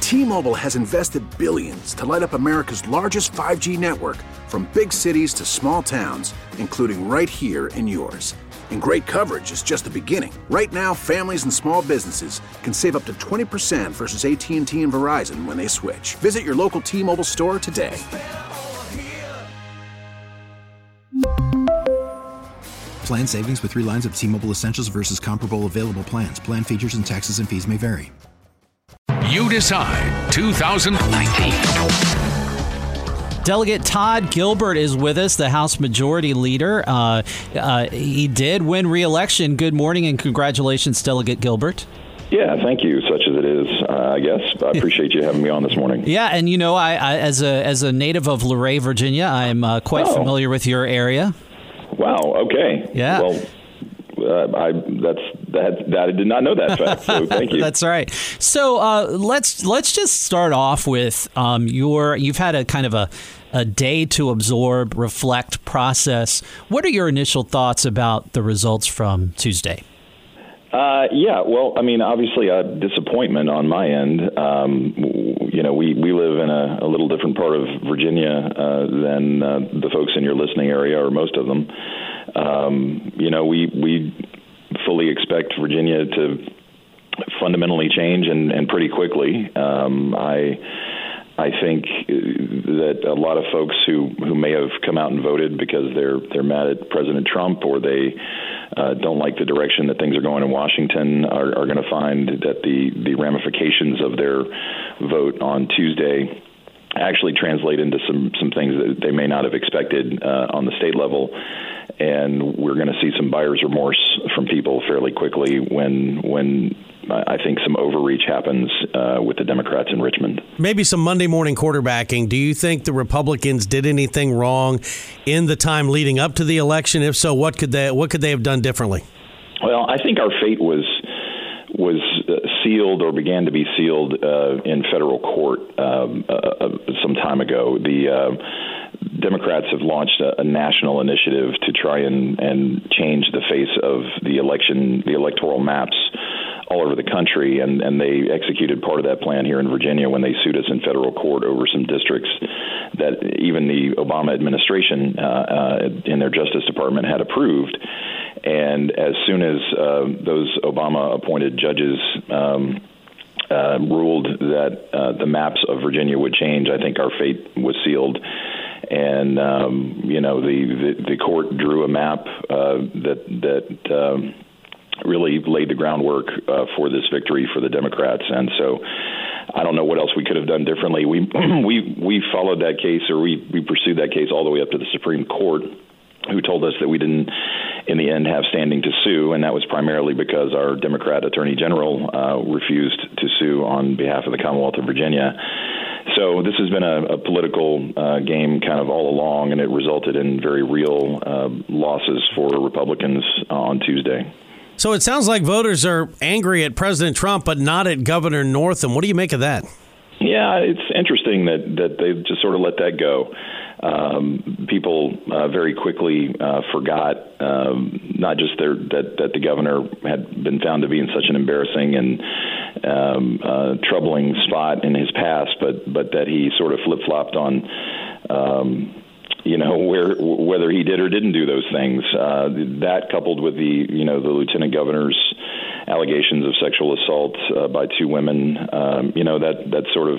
T-Mobile has invested billions to light up America's largest 5G network, from big cities to small towns, including right here in yours. And great coverage is just the beginning. Right now, families and small businesses can save up to 20% versus AT&T and Verizon when they switch. Visit your local T-Mobile store today. Plan savings with 3 lines of T-Mobile Essentials versus comparable available plans. Plan features and taxes and fees may vary. You Decide 2019. Delegate Todd Gilbert is with us, the House Majority Leader. He did win re-election. Good morning and congratulations, Delegate Gilbert. Yeah, thank you, such as it is, I guess. I appreciate you having me on this morning. Yeah, and you know, I as a native of Luray, Virginia, I'm quite familiar with your area. Wow, okay. Yeah. Well, I did not know that fact, so thank you. That's right. So let's just start off with you've had a kind of a day to absorb, reflect, process. What are your initial thoughts about the results from Tuesday? Yeah, well, I mean, obviously a disappointment on my end. You know, we live in a little different part of Virginia than the folks in your listening area, or most of them. You know, we fully expect Virginia to fundamentally change and pretty quickly. I think that a lot of folks who may have come out and voted because they're mad at President Trump, or they don't like the direction that things are going in Washington, are going to find that the ramifications of their vote on Tuesday actually translate into some things that they may not have expected on the state level. And we're going to see some buyer's remorse from people fairly quickly when I think some overreach happens with the Democrats in Richmond. Maybe some Monday morning quarterbacking. Do you think the Republicans did anything wrong in the time leading up to the election? If so, what could they have done differently? Well, I think our fate was sealed, or began to be sealed in federal court some time ago. The Democrats have launched a national initiative to try and change the face of the electoral maps all over the country, and they executed part of that plan here in Virginia when they sued us in federal court over some districts that even the Obama administration in their Justice Department had approved. And as soon as those Obama-appointed judges ruled that the maps of Virginia would change, I think our fate was sealed. And you know, the court drew a map that really laid the groundwork for this victory for the Democrats. And so I don't know what else we could have done differently. We followed that case, or we pursued that case all the way up to the Supreme Court, who told us that we didn't, in the end, have standing to sue, and that was primarily because our Democrat Attorney General refused to sue on behalf of the Commonwealth of Virginia. So this has been a political game kind of all along, and it resulted in very real losses for Republicans on Tuesday. So it sounds like voters are angry at President Trump, but not at Governor Northam. What do you make of that? Yeah, it's interesting that they just sort of let that go. People very quickly forgot not just that the governor had been found to be in such an embarrassing and troubling spot in his past, but that he sort of flip-flopped on whether he did or didn't do those things. That coupled with the lieutenant governor's allegations of sexual assault by 2 women, that sort of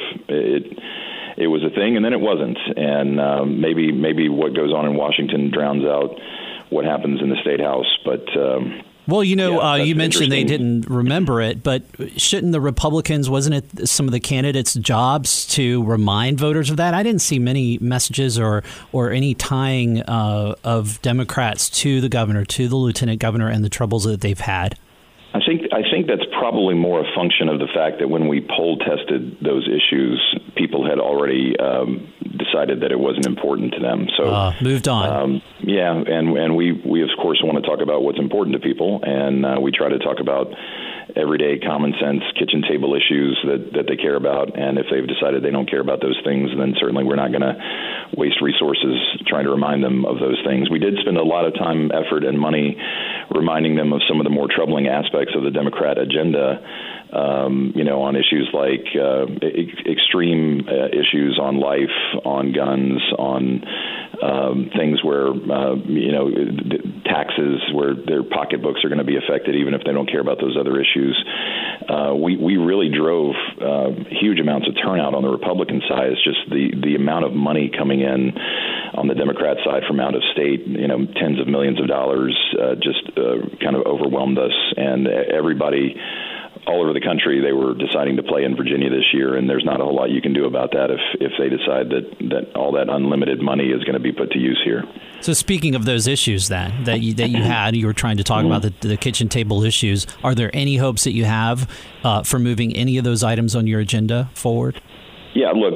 it was a thing, and then it wasn't. And maybe what goes on in Washington drowns out what happens in the State House. But well, you mentioned they didn't remember it, but shouldn't the Republicans, wasn't it some of the candidates' jobs to remind voters of that? I didn't see many messages or any tying of Democrats to the governor, to the lieutenant governor, and the troubles that they've had. I think that's probably more a function of the fact that when we poll tested those issues, people had already decided that it wasn't important to them. So moved on. And we of course want to talk about what's important to people, and we try to talk about everyday common sense kitchen table issues that they care about. And if they've decided they don't care about those things, then certainly we're not going to waste resources trying to remind them of those things. We did spend a lot of time, effort, and money reminding them of some of the more troubling aspects of the Democrat agenda on issues like extreme issues on life, on guns, on things where, taxes, where their pocketbooks are going to be affected, even if they don't care about those other issues. We really drove huge amounts of turnout on the Republican side. It's just the amount of money coming in on the Democrat side from out of state, tens of millions of dollars, just kind of overwhelmed us. And everybody all over the country, they were deciding to play in Virginia this year, and there's not a whole lot you can do about that if they decide that all that unlimited money is going to be put to use here. So speaking of those issues that you were trying to talk about, the kitchen table issues, are there any hopes that you have for moving any of those items on your agenda forward? Yeah, look,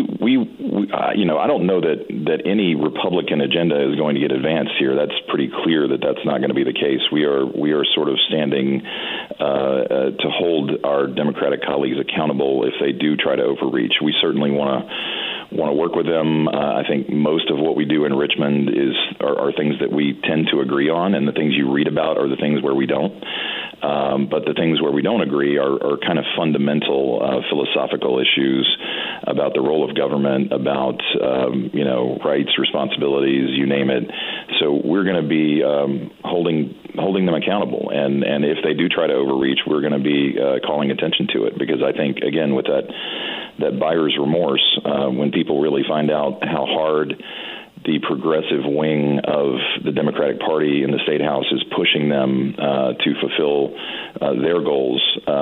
I don't know that any Republican agenda is going to get advanced here. That's pretty clear that's not going to be the case. We are sort of standing to hold our Democratic colleagues accountable if they do try to overreach. We certainly want to work with them. I think most of what we do in Richmond are things that we tend to agree on, and the things you read about are the things where we don't. But the things where we don't agree are kind of fundamental philosophical issues about the role of government, about rights, responsibilities, you name it. So we're going to be holding them accountable, and if they do try to overreach, we're going to be calling attention to it, because I think, again, with that buyer's remorse, when people really find out how hard the progressive wing of the Democratic Party in the State House is pushing them to fulfill their goals,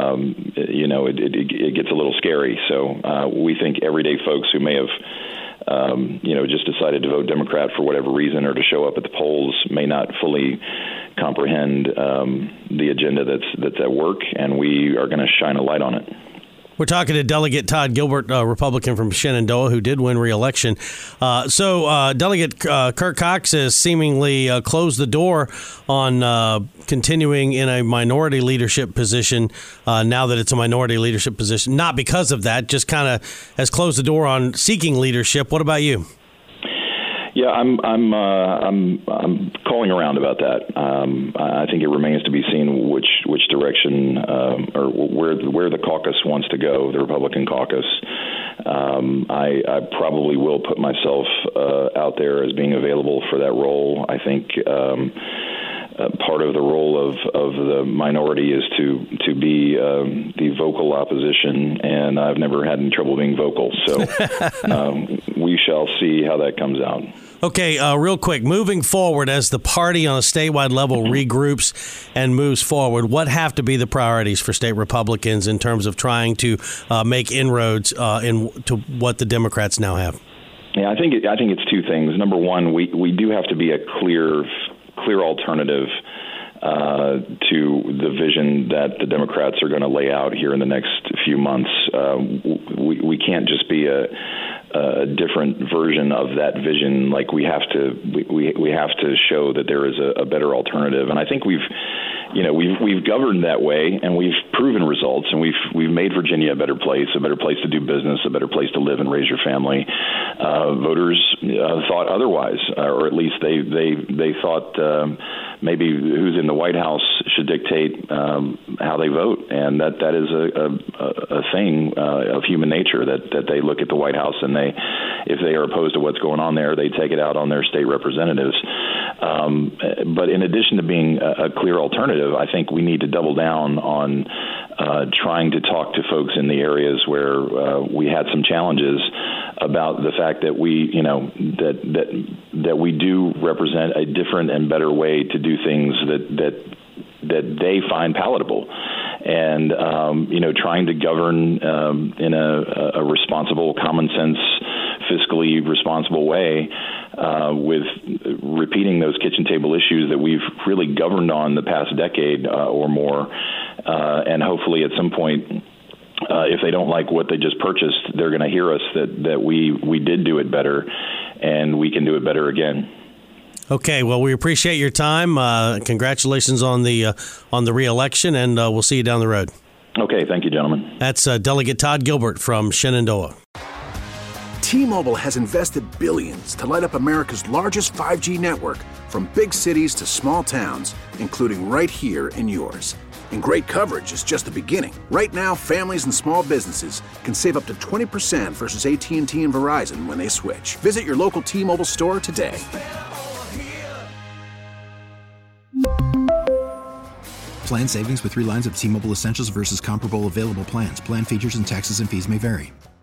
it gets a little scary. So we think everyday folks who may have just decided to vote Democrat for whatever reason, or to show up at the polls, may not fully comprehend the agenda that's at work, and we are going to shine a light on it. We're talking to Delegate Todd Gilbert, Republican from Shenandoah, who did win re-election. So Delegate Kirk Cox has seemingly closed the door on continuing in a minority leadership position now that it's a minority leadership position. Not because of that, just kind of has closed the door on seeking leadership. What about you? Yeah, I'm calling around about that. I think it remains to be seen which direction or where the caucus wants to go, the Republican caucus. I probably will put myself out there as being available for that role. I think part of the role of the minority is to be the vocal opposition, and I've never had any trouble being vocal. So we shall see how that comes out. Okay, real quick, moving forward, as the party on a statewide level regroups and moves forward, what have to be the priorities for state Republicans in terms of trying to make inroads to what the Democrats now have? Yeah, I think it's two things. Number one, we do have to be a clear alternative to the vision that the Democrats are going to lay out here in the next few months. We can't just be a different version of that vision. Like we have to show that there is a better alternative, and I think we've governed that way, and we've proven results, and we've made Virginia a better place to do business, a better place to live and raise your family. Voters thought otherwise, or at least they thought maybe who's in the White House should dictate how they vote, and that is a thing of human nature that they look at the White House, and if they are opposed to what's going on there, they take it out on their state representatives. But in addition to being a clear alternative, I think we need to double down on trying to talk to folks in the areas where we had some challenges about the fact that that we do represent a different and better way to do things that they find palatable, and trying to govern in a responsible, common sense, fiscally responsible way, with repeating those kitchen table issues that we've really governed on the past decade or more, and hopefully at some point, if they don't like what they just purchased, they're going to hear us that we did do it better, and we can do it better again. Okay, well, we appreciate your time. Congratulations on the re-election, and we'll see you down the road. Okay, thank you, gentlemen. That's Delegate Todd Gilbert from Shenandoah. T-Mobile has invested billions to light up America's largest 5G network, from big cities to small towns, including right here in yours. And great coverage is just the beginning. Right now, families and small businesses can save up to 20% versus AT&T and Verizon when they switch. Visit your local T-Mobile store today. Plan savings with 3 lines of T-Mobile Essentials versus comparable available plans. Plan features and taxes and fees may vary.